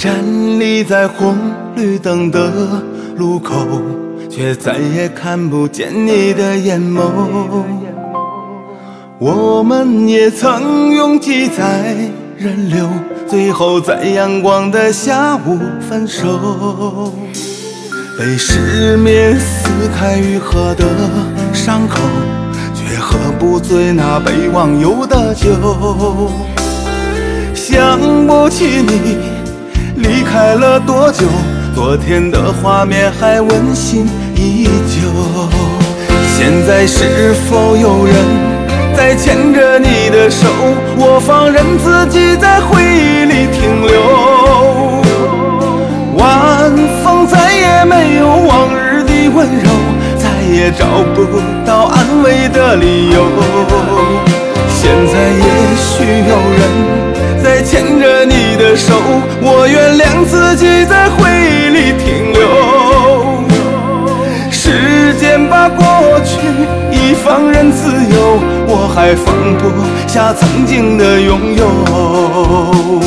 站立在红绿灯的路口，却再也看不见你的眼眸。我们也曾拥挤在人流，最后在阳光的下午分手。被失眠撕开愈合的伤口，却喝不醉那杯忘忧的酒。想不起你离开了多久，昨天的画面还温馨依旧。现在是否有人在牵着你的手，我放任自己在回忆里停留。晚风再也没有往日的温柔，再也找不到安慰的理由。现在也许有人在牵着你的手，我原谅自己在回忆里停留。时间把过去已放任自由，我还放不下曾经的拥有。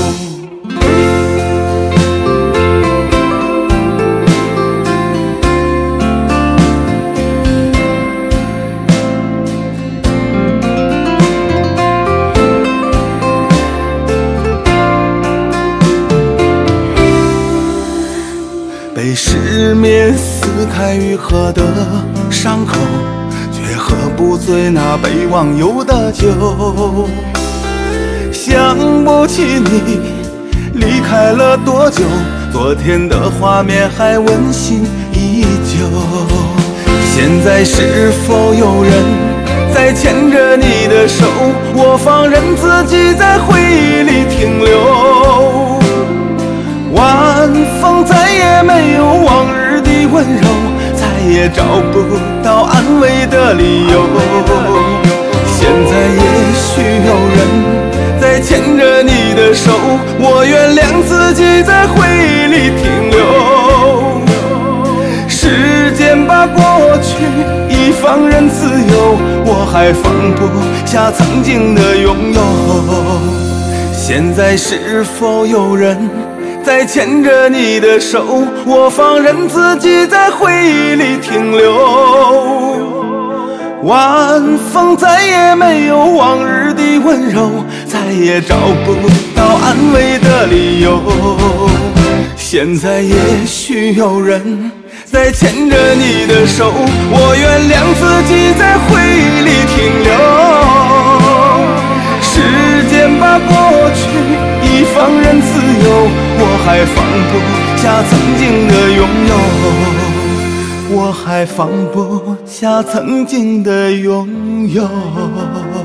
被失眠撕开愈合的伤口，却喝不醉那杯忘忧的酒。想不起你离开了多久，昨天的画面还温馨依旧。现在是否有人在牵着你的手，我放任自己在回忆里停留。晚风再也没有往日的温柔，再也找不到安慰的理由。现在也许有人在牵着你的手，我原谅自己在回忆里停留。时间把过去已放任自由，我还放不下曾经的拥有。现在是否有人在牵着你的手，我放任自己在回忆里停留。晚风再也没有往日的温柔，再也找不到安慰的理由。现在也许有人在牵着你的手，我原谅自己在回忆里停留。时间把过去已放任自由，我还放不下曾经的拥有，我还放不下曾经的拥有。